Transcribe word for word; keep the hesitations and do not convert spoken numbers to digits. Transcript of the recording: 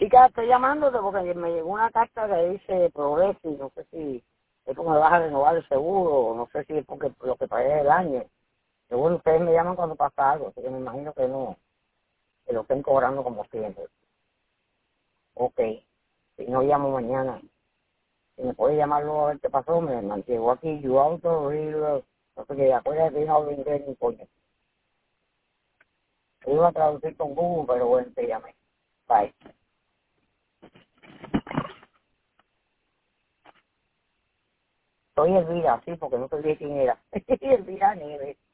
Chica, estoy llamándote porque me llegó una carta que dice Progreso y no sé si es porque me vas a renovar el seguro o no sé si es porque lo que pagué el año. Seguro ustedes me llaman cuando pasa algo, así que me imagino que no, que lo estén cobrando como siempre. Ok, si no llamo mañana, si me puede llamar luego a ver qué pasó, me mantengo aquí, you auto, real, no sé qué, acuérdate que no hablo inglés ni coño. Te iba a traducir con Google, pero bueno, te llamé. Bye. Soy Elvira, sí, porque no te dije quién era. Elvira Nieves.